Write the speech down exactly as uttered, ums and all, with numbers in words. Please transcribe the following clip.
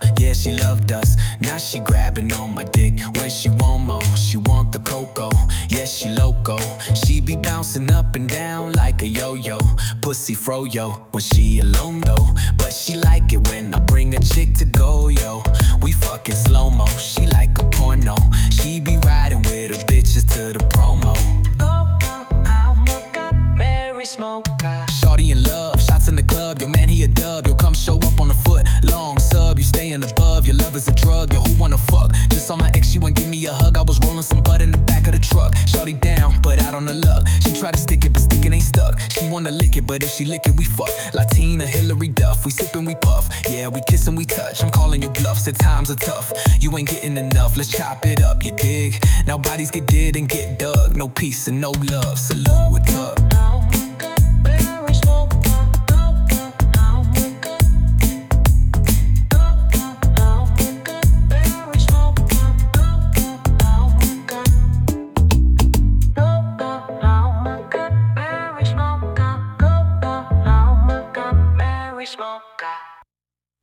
Yeah, she loved us. Now she grabbing on my dick when she want more. She want the cocoa. Yeah, she loco. She be bouncing up and down like a yo-yo. Pussy fro-yo when she alone though. But she like it when I bring a chick to go, yo. We fucking slow-mo. She like a porno. She be riding with her bitches to the promo. Mary Smoker. Shorty in love, shots in the club. Yo man, he a dub. Yo come show up on the foot. Long sub, you staying above. Your love is a drug. Yo, who wanna fuck? Just saw my ex, she wouldn't give me a hug. I was rolling some butt in the back of the truck. Shorty down, but out on the luck. She tried to stick it, but sticking ain't stuck. She wanna lick it, but if she lick it, we fuck. Latina, Hillary Duff. We sippin', we puff. Yeah, we kiss and we touch. I'm calling you bluff. Said times are tough. You ain't getting enough. Let's chop it up, you dig? Now bodies get dead and get dug. No peace and no love. Salute with love.